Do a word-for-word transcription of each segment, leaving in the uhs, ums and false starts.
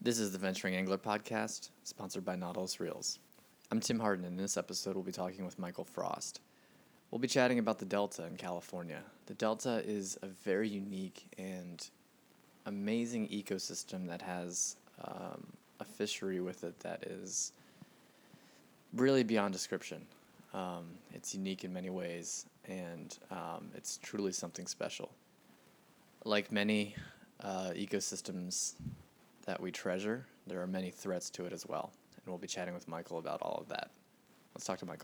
This is the Venturing Angler Podcast, sponsored by Nautilus Reels. I'm Tim Harden, and in this episode we'll be talking with Michael Frost. We'll be chatting about the Delta in California. The Delta is a very unique and amazing ecosystem that has um, a fishery with it that is really beyond description. Um, it's unique in many ways, and um, it's truly something special. Like many uh, ecosystems that we treasure, there are many threats to it as well. And we'll be chatting with Michael about all of that. Let's talk to Michael.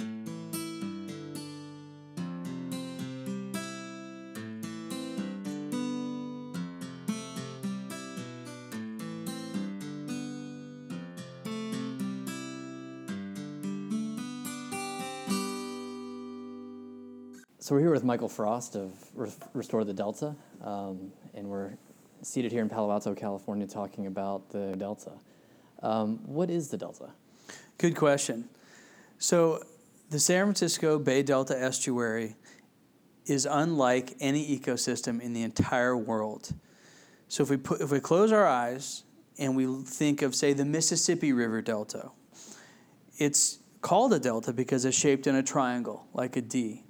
So we're here with Michael Frost of Restore the Delta, um, and we're seated here in Palo Alto, California, talking about the Delta. Um, what is the Delta? Good question. So the San Francisco Bay Delta estuary is unlike any ecosystem in the entire world. So if we put, if we close our eyes and we think of, say, the Mississippi River Delta, it's called a delta because it's shaped in a triangle, like a D.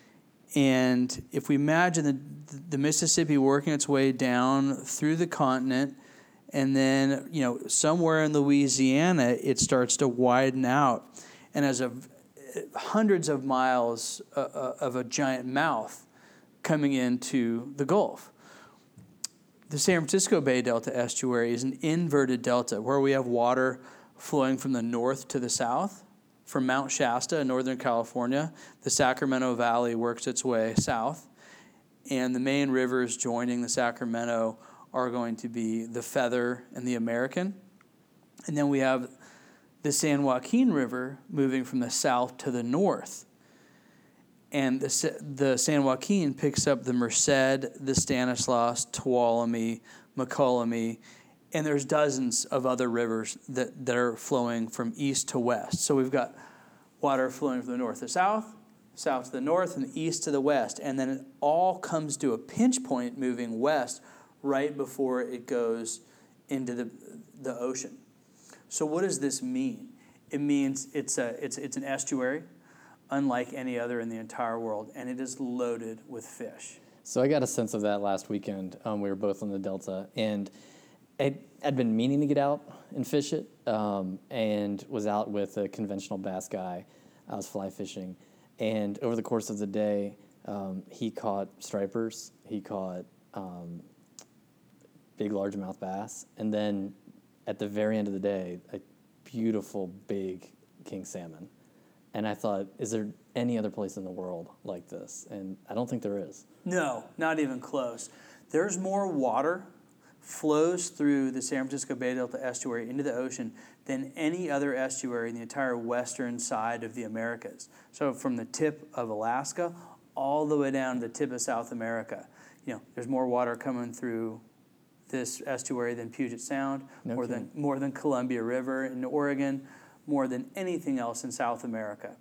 And if we imagine the, the Mississippi working its way down through the continent, and then, you know, somewhere in Louisiana, it starts to widen out. And as a hundreds of miles uh, of a giant mouth coming into the Gulf. The San Francisco Bay Delta estuary is an inverted delta where we have water flowing from the north to the south. From Mount Shasta in Northern California, the Sacramento Valley works its way south, and the main rivers joining the Sacramento are going to be the Feather and the American. And then we have the San Joaquin River moving from the south to the north. And the, the San Joaquin picks up the Merced, the Stanislaus, Tuolumne, Mokelumne, and there's dozens of other rivers that, that are flowing from east to west. So we've got water flowing from the north to south, south to the north, and the east to the west. And then it all comes to a pinch point moving west right before it goes into the, the ocean. So what does this mean? It means it's a it's it's an estuary unlike any other in the entire world, and it is loaded with fish. So I got a sense of that last weekend. Um, we were both on the Delta, and I'd, I'd been meaning to get out and fish it, um, and was out with a conventional bass guy. I was fly fishing, and over the course of the day, um, he caught stripers, he caught um, big largemouth bass, and then at the very end of the day, a beautiful big king salmon. And I thought, is there any other place in the world like this? And I don't think there is. No, not even close. There's more water flows through the San Francisco Bay Delta estuary into the ocean than any other estuary in the entire western side of the Americas. So from the tip of Alaska all the way down to the tip of South America, you know, there's more water coming through this estuary than Puget Sound, No more kidding. than more than Columbia River in Oregon, more than anything else in South America.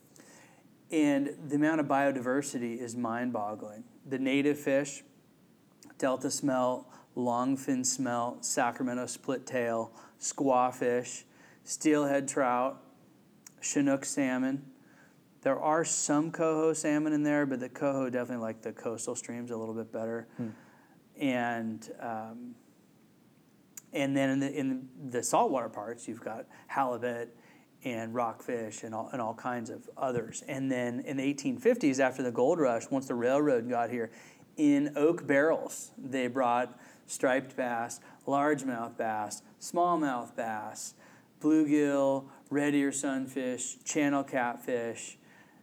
And the amount of biodiversity is mind-boggling. The native fish, Delta smelt, longfin smelt, Sacramento split tail, squawfish, steelhead trout, Chinook salmon. There are some coho salmon in there, but the coho definitely like the coastal streams a little bit better. Hmm. And um, and then in the in the saltwater parts, you've got halibut and rockfish and all and all kinds of others. And then in the eighteen fifties, after the gold rush, once the railroad got here, in oak barrels, they brought striped bass, largemouth bass, smallmouth bass, bluegill, red ear sunfish, channel catfish.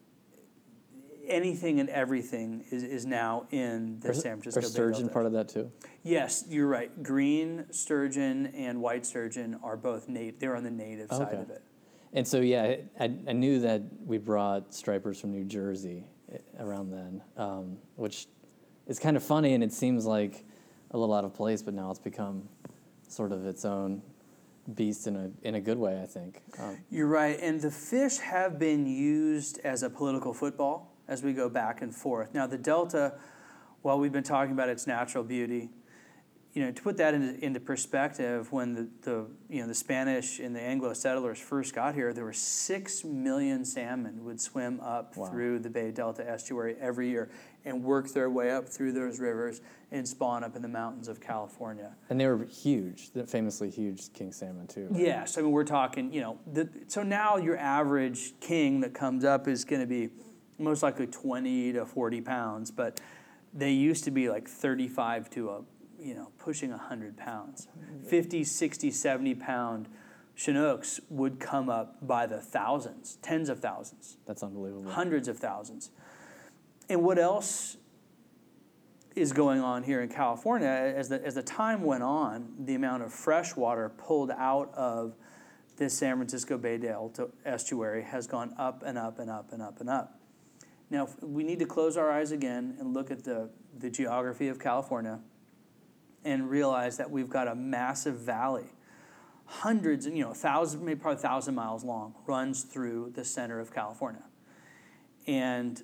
Anything and everything is, is now in the Are, San Francisco Are Bay sturgeon Delta. part of that too? Yes, you're right. Green sturgeon and white sturgeon are both native. They're on the native Okay. side of it. And so, yeah, I, I knew that we brought stripers from New Jersey around then, um, which is kind of funny, and it seems like a little out of place, but now it's become sort of its own beast in a in a good way, I think. Um, You're right, and the fish have been used as a political football as we go back and forth. Now, the Delta, while we've been talking about its natural beauty, you know, to put that into, into perspective, when the, the you know the Spanish and the Anglo settlers first got here, there were six million salmon would swim up wow. through the Bay Delta estuary every year and work their way up through those rivers and spawn up in the mountains of California. And they were huge, famously huge king salmon too. Right? Yes, I mean we're talking, you know, the, so now your average king that comes up is going to be most likely twenty to forty pounds, but they used to be like thirty-five to a you know, pushing one hundred pounds. fifty, sixty, seventy pound Chinooks would come up by the thousands, tens of thousands. That's unbelievable. Hundreds of thousands. And what else is going on here in California? As the, as the time went on, the amount of fresh water pulled out of this San Francisco Bay Delta estuary has gone up and up and up and up and up. Now, we need to close our eyes again and look at the, the geography of California and realize that we've got a massive valley, hundreds, you know, thousand, maybe probably a thousand miles long, runs through the center of California. And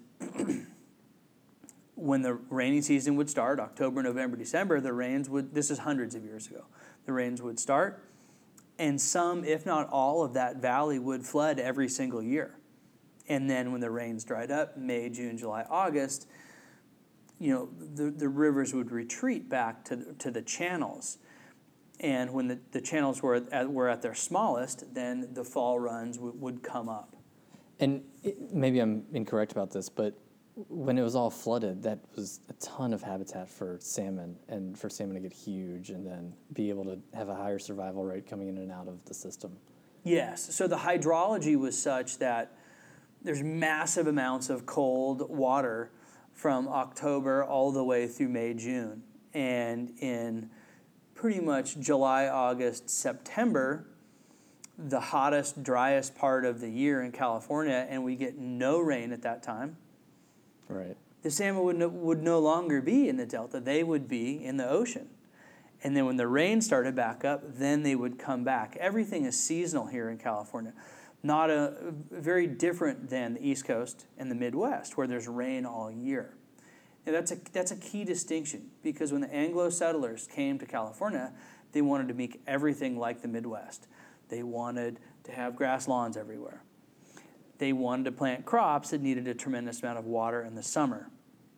when the rainy season would start, October, November, December, the rains would, this is hundreds of years ago, the rains would start, and some, if not all, of that valley would flood every single year. And then when the rains dried up, May, June, July, August, you know, the, the rivers would retreat back to, to the channels. And when the, the channels were at, were at their smallest, then the fall runs w- would come up. And it, maybe I'm incorrect about this, but when it was all flooded, that was a ton of habitat for salmon, and for salmon to get huge and then be able to have a higher survival rate coming in and out of the system. Yes. So the hydrology was such that there's massive amounts of cold water from October all the way through May, June. And in pretty much July, August, September, the hottest, driest part of the year in California, and we get no rain at that time. Right. The salmon would no, would no longer be in the Delta. They would be in the ocean. And then when the rain started back up, then they would come back. Everything is seasonal here in California. Not a very different than the East Coast and the Midwest, where there's rain all year. And that's a that's a key distinction, because when the Anglo settlers came to California, they wanted to make everything like the Midwest. They wanted to have grass lawns everywhere. They wanted to plant crops that needed a tremendous amount of water in the summer.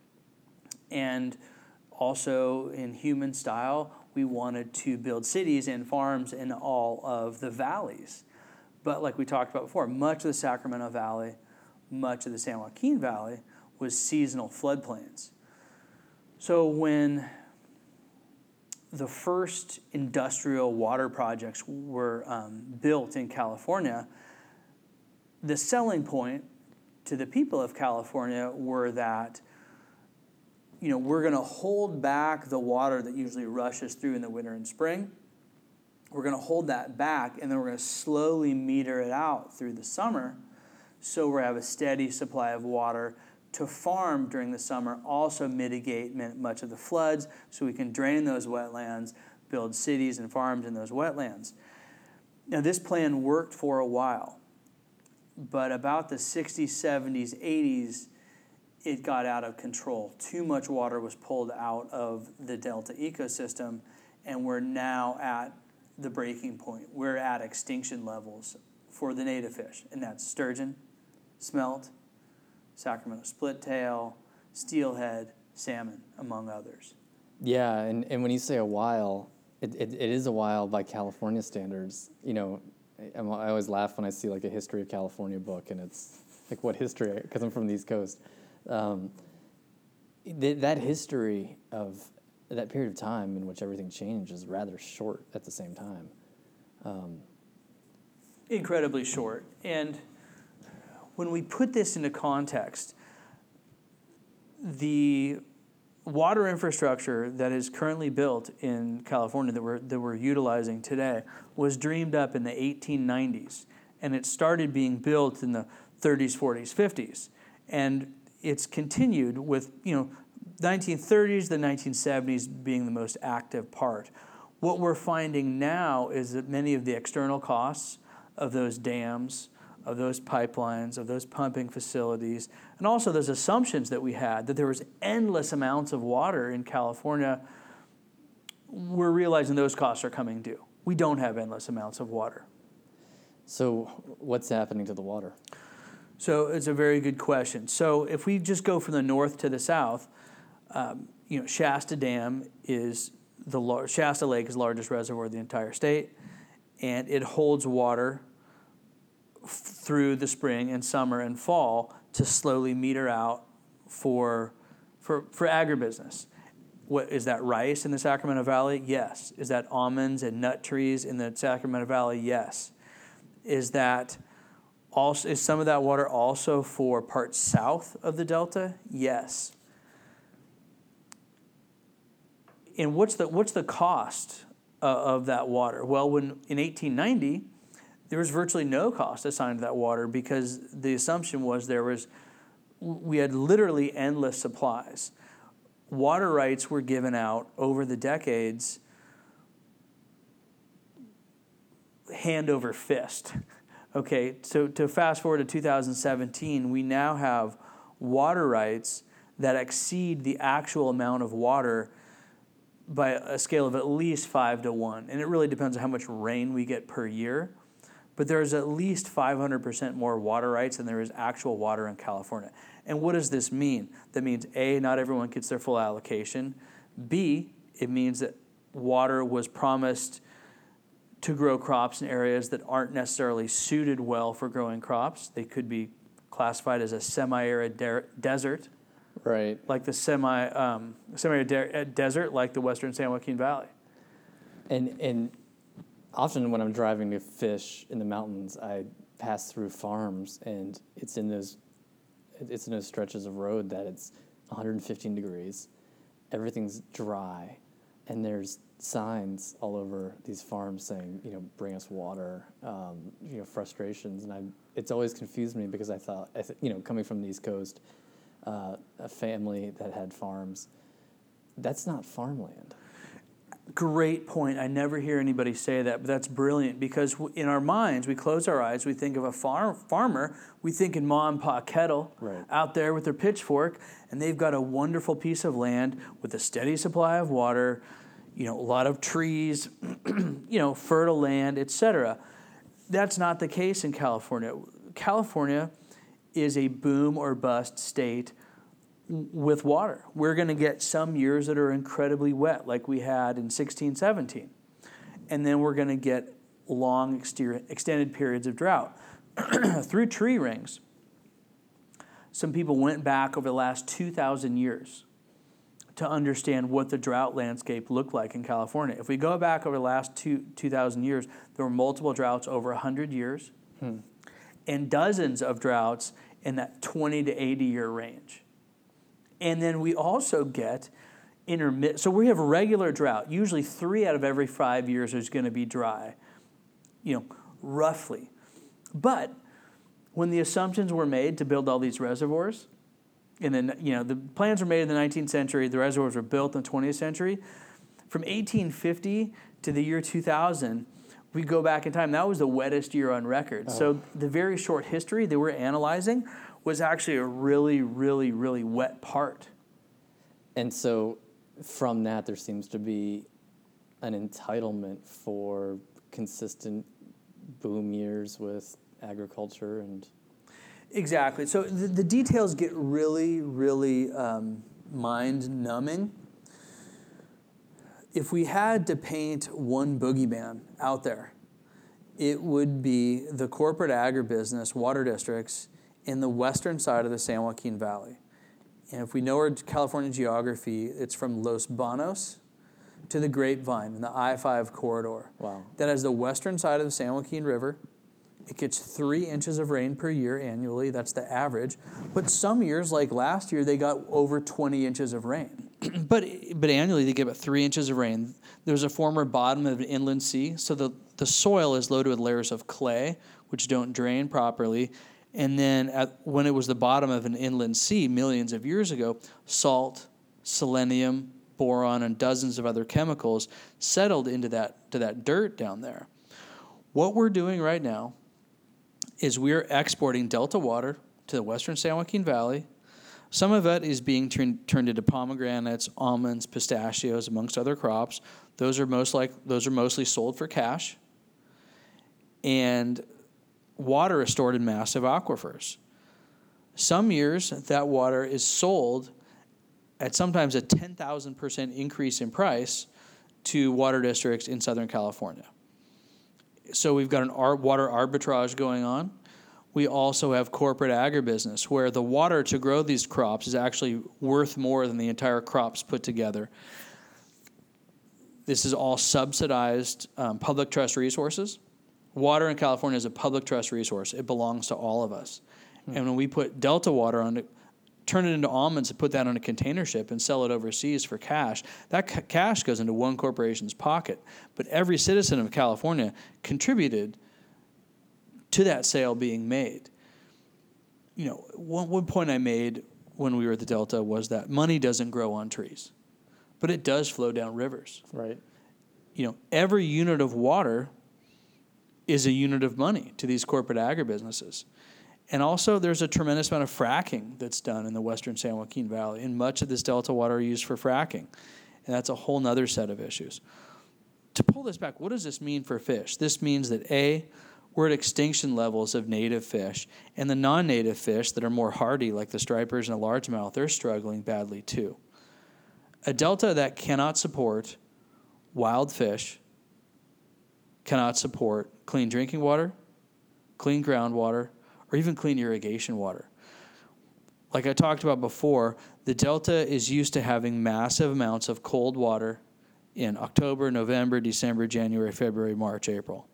And also in human style, we wanted to build cities and farms in all of the valleys. But like we talked about before, much of the Sacramento Valley, much of the San Joaquin Valley was seasonal floodplains. So when the first industrial water projects were um, built in California, the selling point to the people of California were that, you know, we're going to hold back the water that usually rushes through in the winter and spring. We're going to hold that back, and then we're going to slowly meter it out through the summer, so we have a steady supply of water to farm during the summer, also mitigate much of the floods, so we can drain those wetlands, build cities and farms in those wetlands. Now, this plan worked for a while, but about the sixties, seventies, eighties, it got out of control. Too much water was pulled out of the Delta ecosystem, and we're now at the breaking point. We're at extinction levels for the native fish, and that's sturgeon, smelt, Sacramento splittail, steelhead, salmon, among others. Yeah, and, and when you say a while, it, it, it is a while by California standards. You know, I, I always laugh when I see like a history of California book, and it's like, what history? Because I'm from the East Coast. Um, th- that history of that period of time in which everything changed is rather short at the same time. Um, Incredibly short. And when we put this into context, the water infrastructure that is currently built in California that we're, that we're utilizing today was dreamed up in the eighteen nineties, and it started being built in the thirties, forties, fifties. And it's continued with, you know, nineteen thirties, the nineteen seventies being the most active part. What we're finding now is that many of the external costs of those dams, of those pipelines, of those pumping facilities, and also those assumptions that we had that there was endless amounts of water in California we're realizing those costs are coming due. We don't have endless amounts of water. So what's happening to the water? So it's a very good question. So if we just go from the north to the south, um, you know, Shasta Dam is the lar- Shasta Lake is the largest reservoir of the entire state, and it holds water f- through the spring and summer and fall to slowly meter out for for for agribusiness. What is that, rice in the Sacramento Valley? Yes. Is that almonds and nut trees in the Sacramento Valley? Yes. Is that also is some of that water also for parts south of the Delta? Yes. And what's the what's the cost uh, of that water? Well, when in eighteen ninety, there was virtually no cost assigned to that water because the assumption was there was we had literally endless supplies. Water rights were given out over the decades, hand over fist. Okay, so to fast forward to two thousand seventeen, we now have water rights that exceed the actual amount of water by a scale of at least five to one. And it really depends on how much rain we get per year. But there's at least five hundred percent more water rights than there is actual water in California. And what does this mean? That means, A, not everyone gets their full allocation. B, it means that water was promised to grow crops in areas that aren't necessarily suited well for growing crops. They could be classified as a semi-arid de- desert. Right. Like the semi, um, semi-arid de- desert, like the Western San Joaquin Valley. And and often when I'm driving to fish in the mountains, I pass through farms, and it's in those it's in those stretches of road that it's one hundred fifteen degrees, everything's dry, and there's signs all over these farms saying, you know, bring us water, um, you know, frustrations, and I it's always confused me because I thought, I th- you know, coming from the East Coast, uh, a family that had farms, that's not farmland. Great point. I never hear anybody say that, but that's brilliant because in our minds, we close our eyes, we think of a farm, farmer, we think in Ma and Pa Kettle Right. out there with their pitchfork, and they've got a wonderful piece of land with a steady supply of water, you know, a lot of trees, you know, fertile land, et cetera. That's not the case in California. California is a boom or bust state with water. We're going to get some years that are incredibly wet, like we had in sixteen seventeen. And then we're going to get long, exter- extended periods of drought. Through tree rings, some people went back over the last two thousand years to understand what the drought landscape looked like in California. If we go back over the last two, 2,000 years, there were multiple droughts over one hundred years hmm. and dozens of droughts in that twenty to eighty year range. And then we also get intermittent. So we have regular drought. Usually three out of every five years is going to be dry, you know, roughly. But when the assumptions were made to build all these reservoirs, and then, you know, the plans were made in the nineteenth century, the reservoirs were built in the twentieth century. From eighteen fifty to the year two thousand, we go back in time, that was the wettest year on record. Oh. So the very short history they were analyzing was actually a really, really, really wet part. And so from that, there seems to be an entitlement for consistent boom years with agriculture and... Exactly. So the, the details get really, really um, mind-numbing. If we had to paint one boogeyman out there, it would be the corporate agribusiness water districts in the western side of the San Joaquin Valley. And if we know our California geography, it's from Los Banos to the Grapevine in the I five corridor. Wow. That is the western side of the San Joaquin River. It gets three inches of rain per year annually. That's the average. But some years, like last year, they got over twenty inches of rain. but but annually, they get about three inches of rain. There's a former bottom of an inland sea, so the, the soil is loaded with layers of clay, which don't drain properly. And then at, when it was the bottom of an inland sea millions of years ago, salt, selenium, boron, and dozens of other chemicals settled into that to that dirt down there. What we're doing right now is we're exporting Delta water to the western San Joaquin Valley. Some of it is being turned, turned into pomegranates, almonds, pistachios, amongst other crops. Those are most like those are mostly sold for cash. And water is stored in massive aquifers. Some years that water is sold at sometimes a ten thousand percent increase in price to water districts in Southern California. So we've got an ar- water arbitrage going on. We also have corporate agribusiness, where the water to grow these crops is actually worth more than the entire crops put together. This is all subsidized um, public trust resources. Water in California is a public trust resource. It belongs to all of us. Hmm. And when we put Delta water on it, turn it into almonds and put that on a container ship and sell it overseas for cash, that ca- cash goes into one corporation's pocket. But every citizen of California contributed to that sale being made. You know, one, one point I made when we were at the Delta was that money doesn't grow on trees, but it does flow down rivers. Right. You know, every unit of water is a unit of money to these corporate agribusinesses. And also there's a tremendous amount of fracking that's done in the western San Joaquin Valley, and much of this Delta water is used for fracking. And that's a whole nother set of issues. To pull this back, what does this mean for fish? This means that A, we're at extinction levels of native fish, and the non-native fish that are more hardy, like the stripers and the largemouth, they're struggling badly too. A delta that cannot support wild fish, cannot support clean drinking water, clean groundwater, or even clean irrigation water. Like I talked about before, the Delta is used to having massive amounts of cold water in October, November, December, January, February, March, April.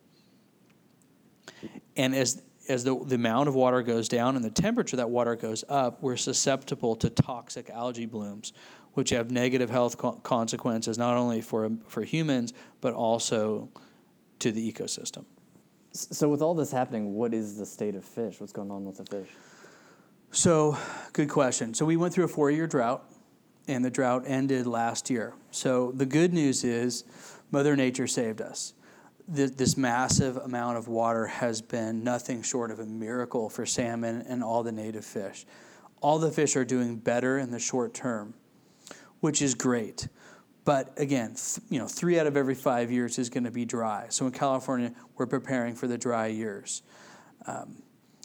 And as as the, the amount of water goes down and the temperature of that water goes up, we're susceptible to toxic algae blooms, which have negative health co- consequences not only for for humans, but also to the ecosystem. So with all this happening, what is the state of fish? What's going on with the fish? So, good question. So we went through a four-year drought, and the drought ended last year. So the good news is Mother Nature saved us. This massive amount of water has been nothing short of a miracle for salmon and all the native fish. All the fish are doing better in the short term, which is great. But again, th- you know, three out of every five years is going to be dry. So in California, we're preparing for the dry years. Um,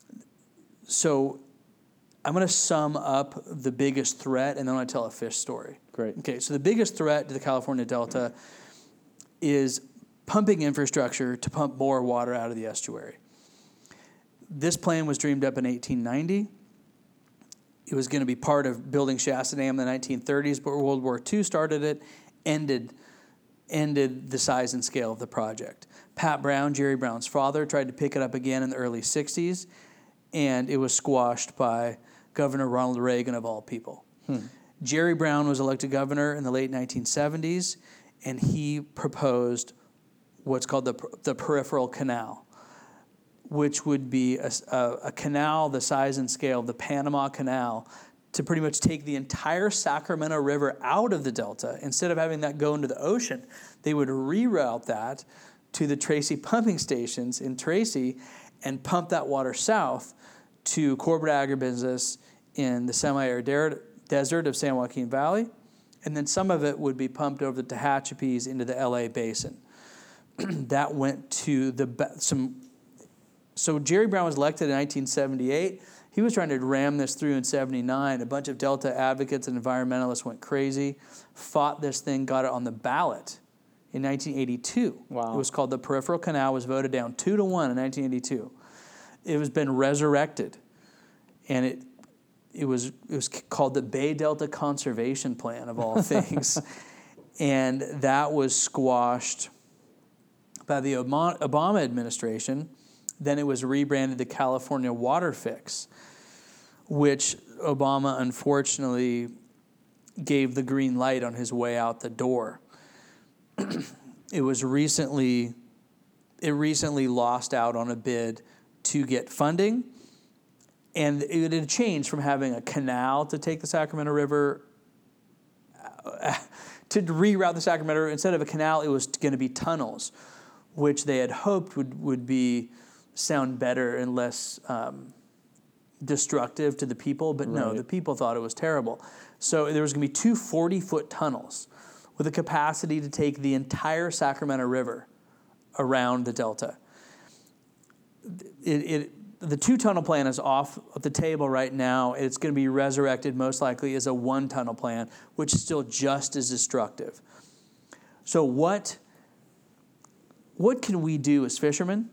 so I'm going to sum up the biggest threat, and then I'm going to tell a fish story. Great. Okay, so the biggest threat to the California Delta is pumping infrastructure to pump more water out of the estuary. This plan was dreamed up in eighteen ninety. It was going to be part of building Shasta Dam in the nineteen thirties, but World War Two started it, ended, ended the size and scale of the project. Pat Brown, Jerry Brown's father, tried to pick it up again in the early sixties, and it was squashed by Governor Ronald Reagan, of all people. Hmm. Jerry Brown was elected governor in the late nineteen seventies, and he proposed what's called the, the peripheral canal, which would be a, a, a canal the size and scale of the Panama Canal to pretty much take the entire Sacramento River out of the Delta. Instead of having that go into the ocean, they would reroute that to the Tracy pumping stations in Tracy and pump that water south to corporate agribusiness in the semi-arid desert of San Joaquin Valley. And then some of it would be pumped over the Tehachapi's into the L A basin. That went to the some. So Jerry Brown was elected in nineteen seventy-eight. He was trying to ram this through in seventy-nine. A bunch of Delta advocates and environmentalists went crazy, fought this thing, got it on the ballot in nineteen eighty-two. Wow. It was called the Peripheral Canal, was voted down two to one in nineteen eighty-two. It was been resurrected, and it it was it was called the Bay Delta Conservation Plan, of all things. And that was squashed by the Obama administration. Then it was rebranded the California Water Fix, which Obama unfortunately gave the green light on his way out the door. It was recently, it recently lost out on a bid to get funding, and it had changed from having a canal to take the Sacramento River to reroute the Sacramento River. Instead of a canal, it was going to be tunnels, which they had hoped would, would be sound better and less um, destructive to the people. But no, Right. the people thought it was terrible. So there was going to be two forty-foot tunnels, with a capacity to take the entire Sacramento River around the Delta. It, it, the two-tunnel plan is off the table right now. It's going to be resurrected most likely as a one-tunnel plan, which is still just as destructive. So what, what can we do as fishermen?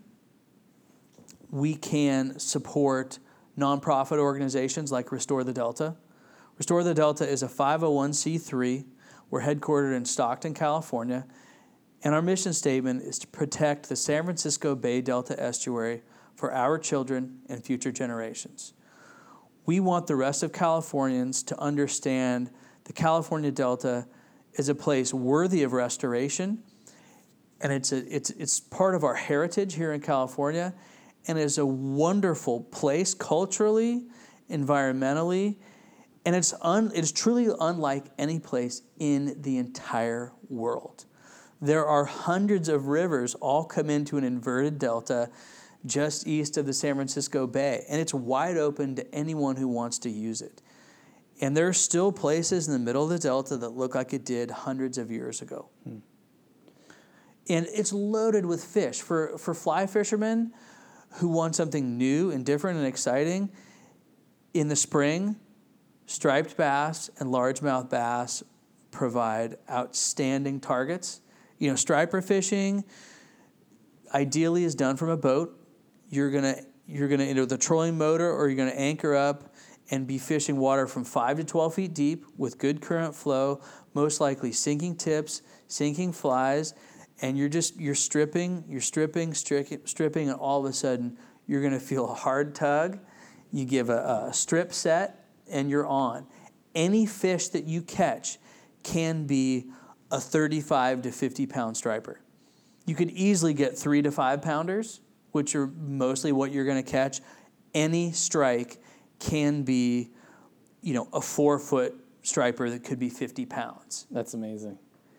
We can support nonprofit organizations like Restore the Delta. Restore the Delta is a five oh one c three. We're headquartered in Stockton, California, and our mission statement is to protect the San Francisco Bay Delta estuary for our children and future generations. We want the rest of Californians to understand the California Delta is a place worthy of restoration, and it's a, it's it's part of our heritage here in California, and is a wonderful place culturally, environmentally, and it's un, it's truly unlike any place in the entire world. There are hundreds of rivers all come into an inverted delta just east of the San Francisco Bay, and it's wide open to anyone who wants to use it. And there are still places in the middle of the delta that look like it did hundreds of years ago. Hmm. And it's loaded with fish. For, for fly fishermen who want something new and different and exciting, in the spring, striped bass and largemouth bass provide outstanding targets. You know, striper fishing ideally is done from a boat. You're gonna you're gonna enter the trolling motor, or you're gonna anchor up and be fishing water from five to twelve feet deep with good current flow, most likely sinking tips, sinking flies, and you're just you're stripping, you're stripping, stripping, stripping, and all of a sudden you're gonna feel a hard tug. You give a, a strip set, and you're on. Any fish that you catch can be a thirty-five to fifty pound striper. You could easily get three to five pounders, which are mostly what you're going to catch. Any strike can be, you know, a four foot striper that could be fifty pounds. That's amazing.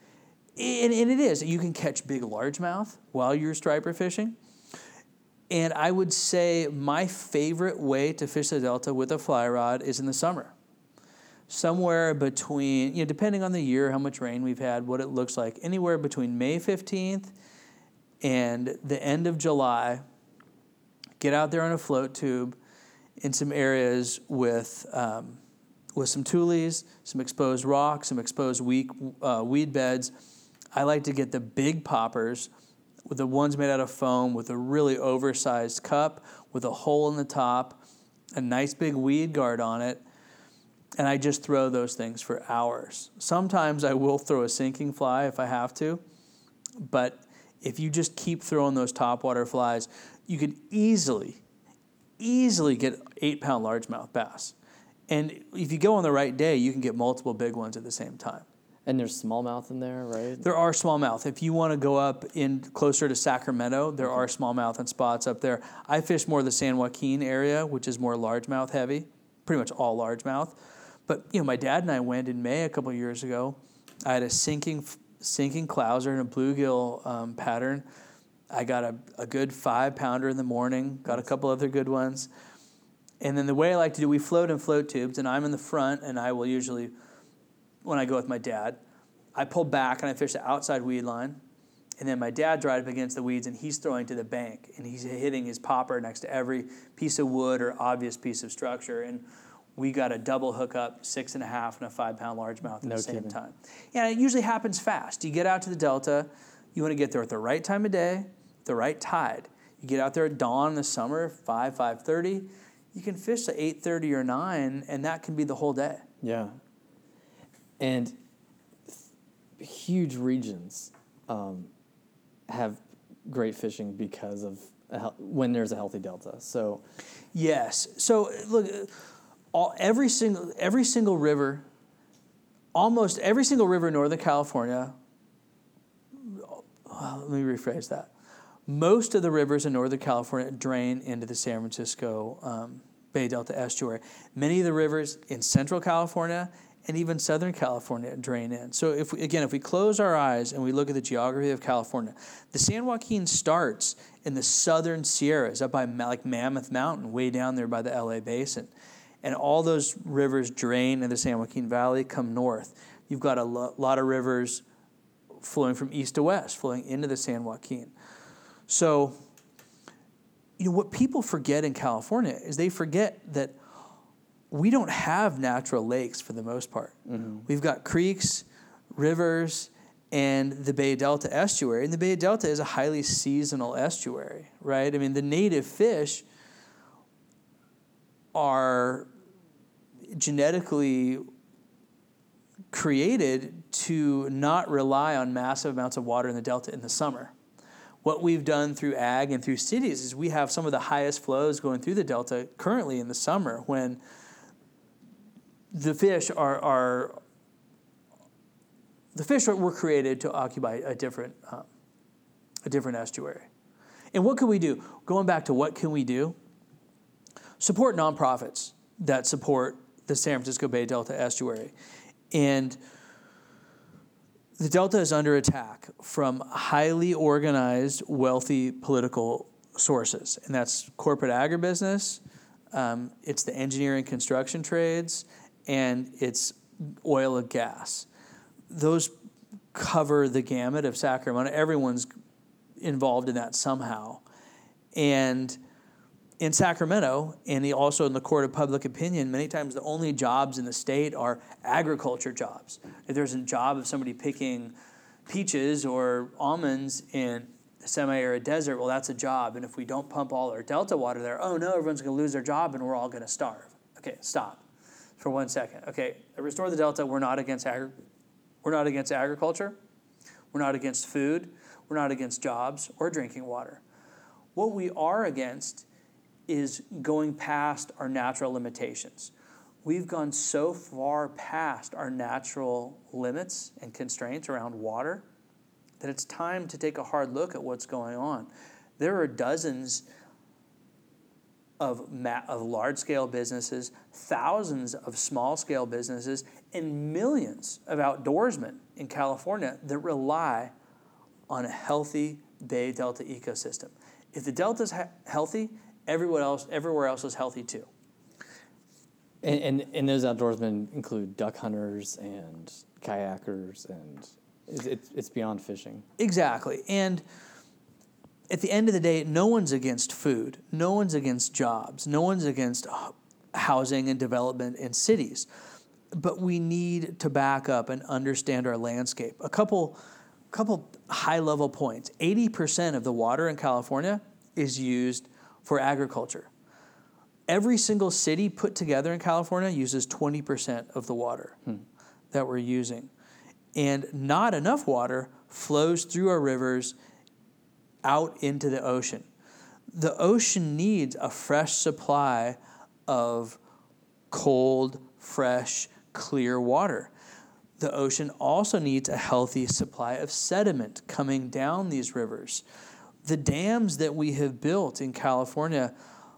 And, and it is. You can catch big largemouth while you're striper fishing. And I would say my favorite way to fish the Delta with a fly rod is in the summer. Somewhere between, you know, depending on the year, how much rain we've had, what it looks like, anywhere between May fifteenth and the end of July, get out there on a float tube in some areas with um, with some tules, some exposed rocks, some exposed weed, uh, weed beds. I like to get the big poppers, with the ones made out of foam, with a really oversized cup, with a hole in the top, a nice big weed guard on it, and I just throw those things for hours. Sometimes I will throw a sinking fly if I have to, but if you just keep throwing those topwater flies, you could easily, easily get eight-pound largemouth bass. And if you go on the right day, you can get multiple big ones at the same time. And there's smallmouth in there, right? There are smallmouth. If you want to go up in closer to Sacramento, there are smallmouth and spots up there. I fish more the San Joaquin area, which is more largemouth heavy, pretty much all largemouth. But you know, my dad and I went in May a couple of years ago. I had a sinking sinking clouser and a bluegill um, pattern. I got a, a good five pounder in the morning. Got a couple other good ones. And then the way I like to do, we float in float tubes, and I'm in the front, and I will usually, when I go with my dad, I pull back and I fish the outside weed line, and then my dad drives up against the weeds, and he's throwing to the bank, and he's hitting his popper next to every piece of wood or obvious piece of structure, and we got a double hookup, six and a half and a five pound largemouth at no the same kidding. time. Yeah, it usually happens fast. You get out to the Delta, you want to get there at the right time of day, the right tide. You get out there at dawn in the summer, five, five thirty. You can fish at eight thirty or nine, and that can be the whole day. Yeah. And th- huge regions um, have great fishing because of a hel- when there's a healthy delta. So, yes. So look, all every single every single river, almost every single river in Northern California. Well, let me rephrase that. Most of the rivers in Northern California drain into the San Francisco um, Bay Delta estuary. Many of the rivers in Central California and even Southern California drain in. So if we, again, if we close our eyes and we look at the geography of California, the San Joaquin starts in the southern Sierras, up by like Mammoth Mountain, way down there by the L A Basin. And all those rivers drain in the San Joaquin Valley, come north. You've got a lo- lot of rivers flowing from east to west, flowing into the San Joaquin. So, you know, what people forget in California is they forget that we don't have natural lakes for the most part. Mm-hmm. We've got creeks, rivers, and the Bay Delta estuary. And the Bay Delta is a highly seasonal estuary, right? I mean, the native fish are genetically created to not rely on massive amounts of water in the Delta in the summer. What we've done through ag and through cities is we have some of the highest flows going through the Delta currently in the summer when the fish are, are the fish were created to occupy a different um, a different estuary. And what can we do? Going back to what can we do? Support nonprofits that support the San Francisco Bay Delta estuary. And the Delta is under attack from highly organized, wealthy political sources. And that's corporate agribusiness, um, it's the engineering construction trades, and it's oil and gas. Those cover the gamut of Sacramento. Everyone's involved in that somehow. And in Sacramento, and also in the court of public opinion, many times the only jobs in the state are agriculture jobs. If there's a job of somebody picking peaches or almonds in a semi-arid desert, well, that's a job. And if we don't pump all our Delta water there, oh no, everyone's going to lose their job and we're all going to starve. Okay, stop for one second. Okay, Restore the Delta, we're not against agri- we're not against agriculture. We're not against food. We're not against jobs or drinking water. What we are against is going past our natural limitations. We've gone so far past our natural limits and constraints around water that it's time to take a hard look at what's going on. There are dozens of, ma- of large-scale businesses, thousands of small-scale businesses, and millions of outdoorsmen in California that rely on a healthy Bay Delta ecosystem. If the Delta's ha- healthy, Everywhere else, everywhere else is healthy too. And, and and those outdoorsmen include duck hunters and kayakers, and it's, it's it's beyond fishing. Exactly. And at the end of the day, no one's against food. No one's against jobs. No one's against housing and development in cities. But we need to back up and understand our landscape. A couple, couple high-level points. eighty percent of the water in California is used for agriculture. Every single city put together in California uses twenty percent of the water hmm. that we're using. And not enough water flows through our rivers out into the ocean. The ocean needs a fresh supply of cold, fresh, clear water. The ocean also needs a healthy supply of sediment coming down these rivers. The dams that we have built in California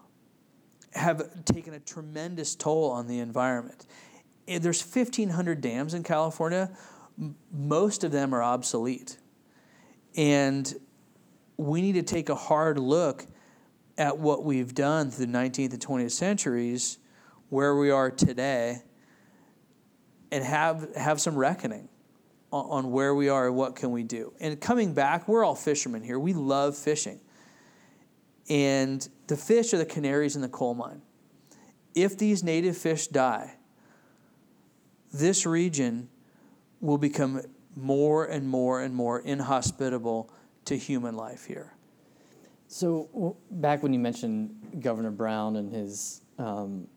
have taken a tremendous toll on the environment. There's fifteen hundred dams in California. Most of them are obsolete. And we need to take a hard look at what we've done through the nineteenth and twentieth centuries, where we are today, and have, have some reckoning on where we are and what can we do. And coming back, we're all fishermen here. We love fishing. And the fish are the canaries in the coal mine. If these native fish die, this region will become more and more and more inhospitable to human life here. So back when you mentioned Governor Brown and his um,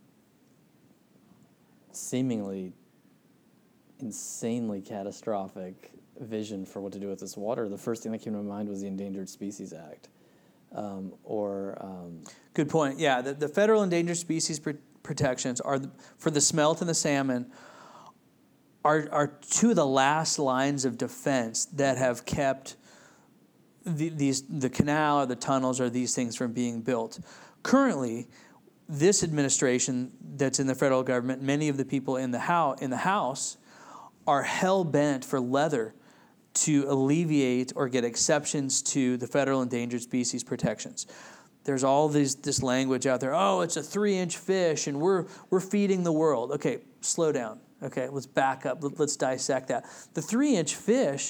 seemingly insanely catastrophic vision for what to do with this water, the first thing that came to my mind was the Endangered Species Act. Um, or um, Good point. Yeah, the, the federal endangered species pr- protections are the, for the smelt and the salmon are are two of the last lines of defense that have kept the, these the canal or the tunnels or these things from being built. Currently, this administration that's in the federal government, many of the people in the house in the House are hell-bent for leather to alleviate or get exceptions to the federal endangered species protections. There's all these, this language out there, oh, it's a three-inch fish, and we're we're feeding the world. Okay, slow down. Okay, let's back up. Let's dissect that. The three-inch fish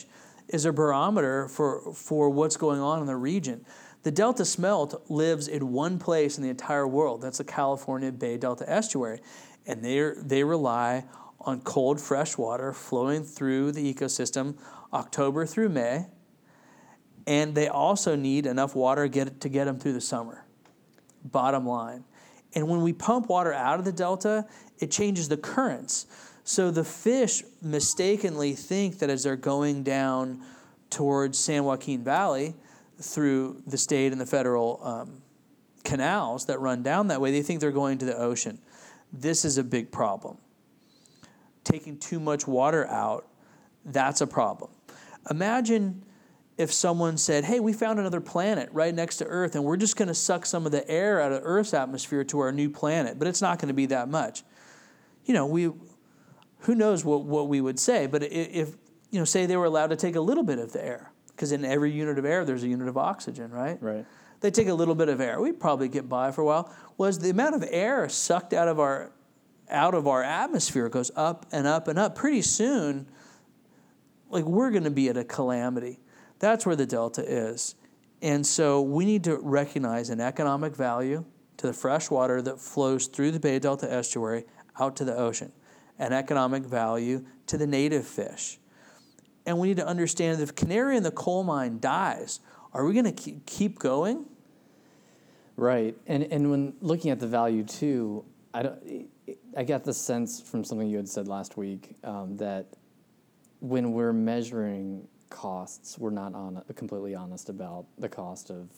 is a barometer for, for what's going on in the region. The Delta smelt lives in one place in the entire world. That's the California Bay Delta estuary. And they they rely on cold, fresh water flowing through the ecosystem October through May. And they also need enough water to get, to get them through the summer. Bottom line. And when we pump water out of the Delta, it changes the currents. So the fish mistakenly think that as they're going down towards San Joaquin Valley through the state and the federal um, canals that run down that way, they think they're going to the ocean. This is a big problem. Taking too much water out, that's a problem. Imagine if someone said, hey, we found another planet right next to Earth, and we're just going to suck some of the air out of Earth's atmosphere to our new planet, but it's not going to be that much. You know, we, who knows what, what we would say, but if, you know, say they were allowed to take a little bit of the air, because in every unit of air, there's a unit of oxygen, right? Right. They take a little bit of air. We'd probably get by for a while. Was the amount of air sucked out of our out of our atmosphere goes up and up and up. Pretty soon, like we're going to be at a calamity. That's where the Delta is. And so we need to recognize an economic value to the fresh water that flows through the Bay Delta estuary out to the ocean, an economic value to the native fish. And we need to understand that if canary in the coal mine dies, are we going to keep going? Right. And and when looking at the value too, I don't. I got the sense from something you had said last week um, that when we're measuring costs, we're not on, completely honest about the cost of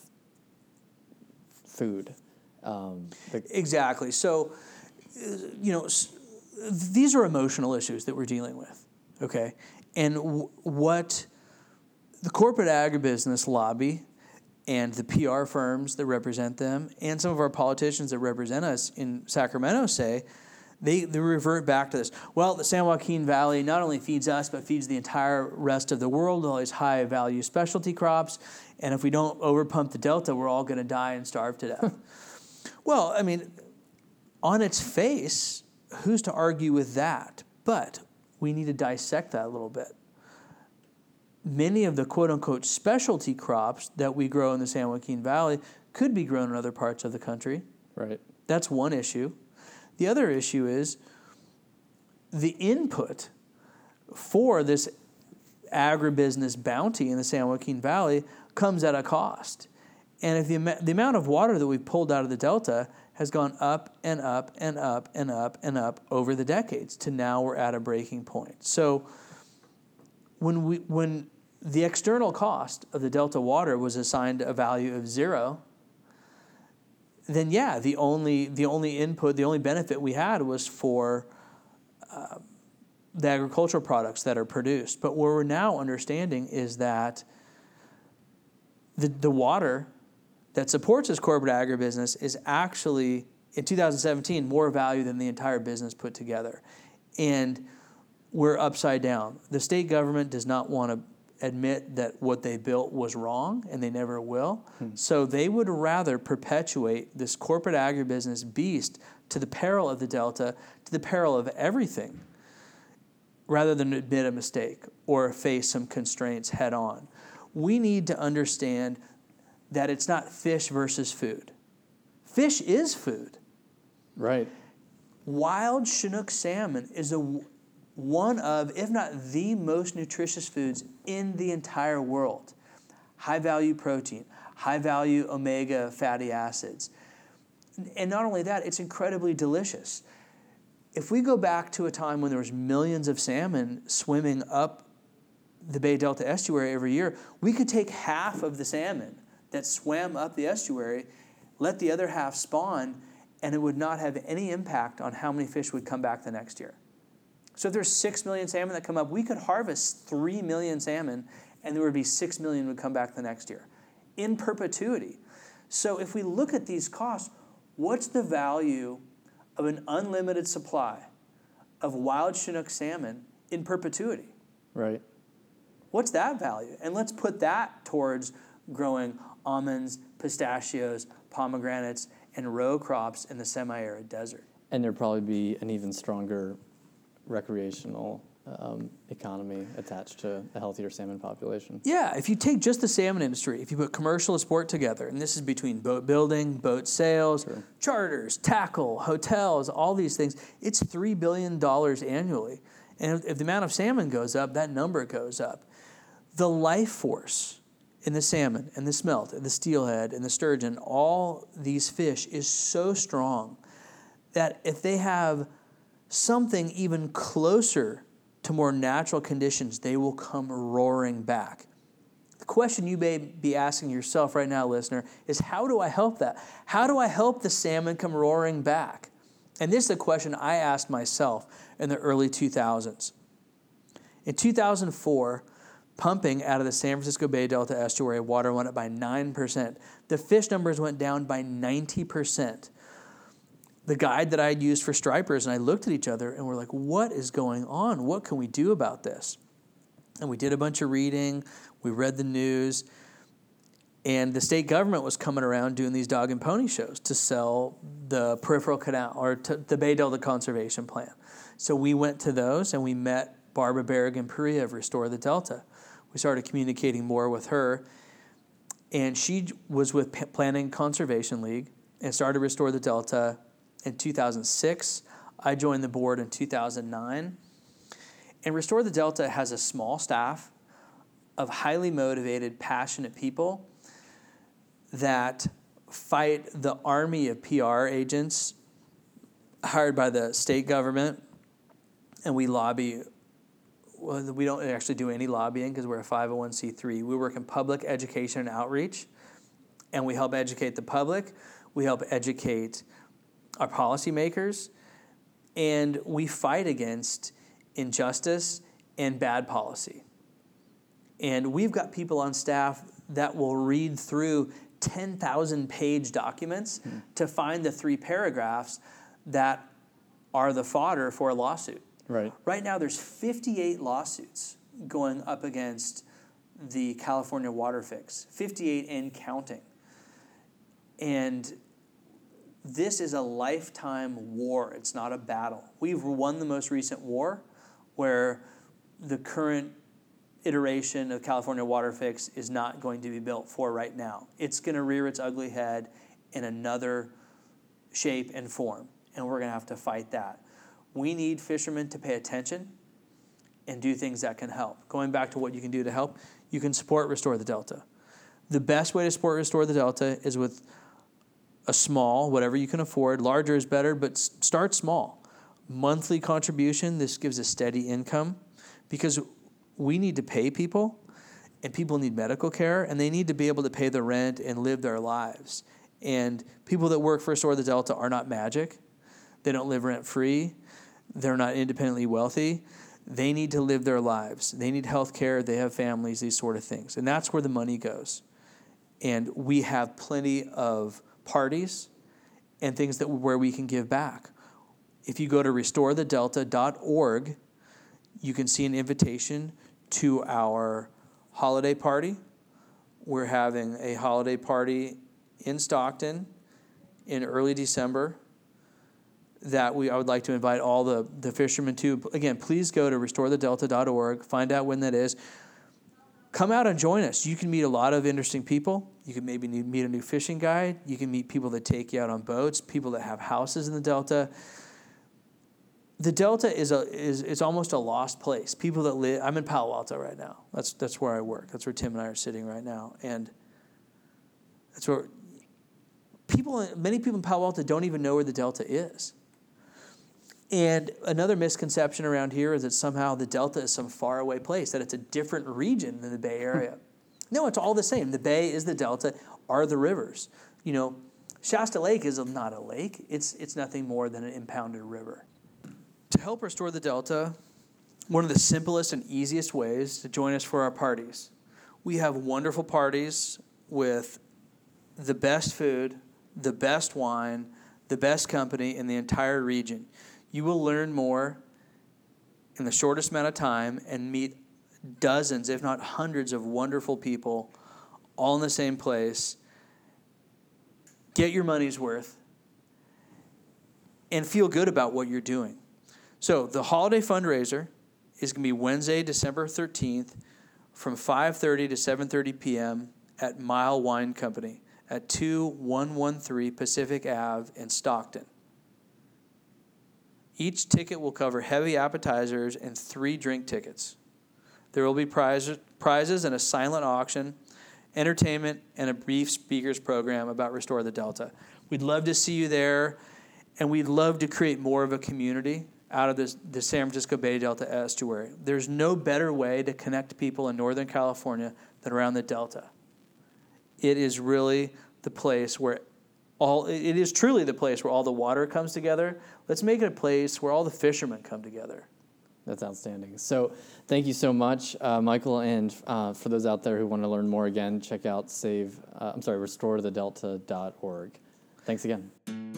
food. Um, the exactly. So, you know, these are emotional issues that we're dealing with, okay? And w- what the corporate agribusiness lobby and the P R firms that represent them and some of our politicians that represent us in Sacramento say, They, they revert back to this. Well, the San Joaquin Valley not only feeds us, but feeds the entire rest of the world, all these high-value specialty crops. And if we don't overpump the Delta, we're all going to die and starve to death. Well, I mean, on its face, who's to argue with that? But we need to dissect that a little bit. Many of the quote-unquote specialty crops that we grow in the San Joaquin Valley could be grown in other parts of the country. Right. That's one issue. The other issue is the input for this agribusiness bounty in the San Joaquin Valley comes at a cost. And if the, the amount of water that we've pulled out of the Delta has gone up and up and up and up and up over the decades to now we're at a breaking point. So when we when the external cost of the Delta water was assigned a value of zero, then yeah, the only the only input, the only benefit we had was for uh, the agricultural products that are produced. But what we're now understanding is that the the water that supports this corporate agribusiness is actually, in two thousand seventeen, more value than the entire business put together. And we're upside down. The state government does not want to admit that what they built was wrong, and they never will. Hmm. So they would rather perpetuate this corporate agribusiness beast to the peril of the Delta, to the peril of everything, rather than admit a mistake or face some constraints head on. We need to understand that it's not fish versus food. Fish is food. Right. Wild Chinook salmon is a one of, if not the most nutritious foods in the entire world. High-value protein, high-value omega fatty acids. And not only that, it's incredibly delicious. If we go back to a time when there was millions of salmon swimming up the Bay Delta estuary every year, we could take half of the salmon that swam up the estuary, let the other half spawn, and it would not have any impact on how many fish would come back the next year. So if there's six million salmon that come up, we could harvest three million salmon, and there would be six million would come back the next year in perpetuity. So if we look at these costs, what's the value of an unlimited supply of wild Chinook salmon in perpetuity? Right. What's that value? And let's put that towards growing almonds, pistachios, pomegranates, and row crops in the semi-arid desert. And there'd probably be an even stronger recreational um, economy attached to a healthier salmon population. Yeah, if you take just the salmon industry, if you put commercial and sport together, and this is between boat building, boat sales, Sure. charters, tackle, hotels, all these things, it's three billion dollars annually. And if, if the amount of salmon goes up, that number goes up. The life force in the salmon and the smelt and the steelhead and the sturgeon, all these fish is so strong that if they have something even closer to more natural conditions, they will come roaring back. The question you may be asking yourself right now, listener, is how do I help that? How do I help the salmon come roaring back? And this is a question I asked myself in the early two thousands. In two thousand four, pumping out of the San Francisco Bay Delta estuary, water went up by nine percent. The fish numbers went down by ninety percent. The guide that I had used for stripers and I looked at each other and we're like, what is going on? What can we do about this? And we did a bunch of reading. We read the news. And the state government was coming around doing these dog and pony shows to sell the peripheral canal or to the Bay Delta Conservation Plan. So we went to those and we met Barbara Berrigan-Perea of Restore the Delta. We started communicating more with her. And she was with P- Planning Conservation League and started Restore the Delta in two thousand six. I joined the board in two thousand nine. And Restore the Delta has a small staff of highly motivated, passionate people that fight the army of P R agents hired by the state government. And we lobby. Well, we don't actually do any lobbying because we're a five oh one c three. We work in public education and outreach. And we help educate the public. We help educate our policymakers, and we fight against injustice and bad policy. And we've got people on staff that will read through ten thousand page documents mm. to find the three paragraphs that are the fodder for a lawsuit. Right. Right now there's fifty-eight lawsuits going up against the California water fix, fifty-eight and counting. And this is a lifetime war. It's not a battle. We've won the most recent war where the current iteration of California water fix is not going to be built for right now. It's going to rear its ugly head in another shape and form, and we're going to have to fight that. We need fishermen to pay attention and do things that can help. Going back to what you can do to help, you can support Restore the Delta. The best way to support Restore the Delta is with a small, whatever you can afford. Larger is better, but start small. Monthly contribution, this gives a steady income because we need to pay people and people need medical care and they need to be able to pay the rent and live their lives. And people that work for Restore the Delta are not magic. They don't live rent-free. They're not independently wealthy. They need to live their lives. They need health care. They have families, these sort of things. And that's where the money goes. And we have plenty of parties and things that where we can give back. If you go to restore the delta dot org, you can see an invitation to our holiday party. We're having a holiday party in Stockton in early December that we I would like to invite all the, the fishermen to. Again, please go to restore the delta dot org, find out when that is. Come out and join us. You can meet a lot of interesting people. You can maybe meet a new fishing guide. You can meet people that take you out on boats, people that have houses in the Delta. The Delta is a is it's almost a lost place. People that live, I'm in Palo Alto right now. That's that's where I work. That's where Tim and I are sitting right now. And that's where people, many people in Palo Alto don't even know where the Delta is. And another misconception around here is that somehow the Delta is some faraway place, that it's a different region than the Bay Area. No, it's all the same. The Bay is the Delta, are the rivers. You know, Shasta Lake is not a lake. It's it's nothing more than an impounded river. To help restore the Delta, one of the simplest and easiest ways to join us for our parties. We have wonderful parties with the best food, the best wine, the best company in the entire region. You will learn more in the shortest amount of time and meet dozens, if not hundreds, of wonderful people all in the same place. Get your money's worth and feel good about what you're doing. So the holiday fundraiser is going to be Wednesday, December thirteenth, from five thirty to seven thirty p.m. at Mile Wine Company at two one thirteen Pacific Avenue in Stockton. Each ticket will cover heavy appetizers and three drink tickets. There will be prize, prizes and a silent auction, entertainment, and a brief speakers program about Restore the Delta. We'd love to see you there, and we'd love to create more of a community out of this, the San Francisco Bay Delta estuary. There's no better way to connect people in Northern California than around the Delta. It is really the place where all, it is truly the place where all the water comes together. Let's make it a place where all the fishermen come together. That's outstanding. So thank you so much, uh, Michael. And uh, for those out there who want to learn more, again, check out save, uh, I'm sorry, restore the delta dot org. Thanks again.